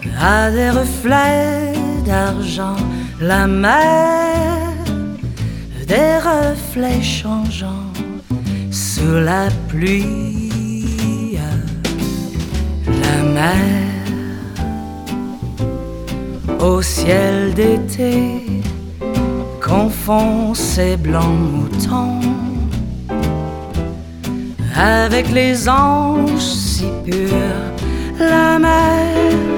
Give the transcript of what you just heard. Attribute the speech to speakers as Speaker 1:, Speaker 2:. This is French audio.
Speaker 1: a des reflets d'argent, la mer, des reflets changeants sous la pluie. La mer au ciel d'été confond ses blancs moutons avec les anges si purs. La mer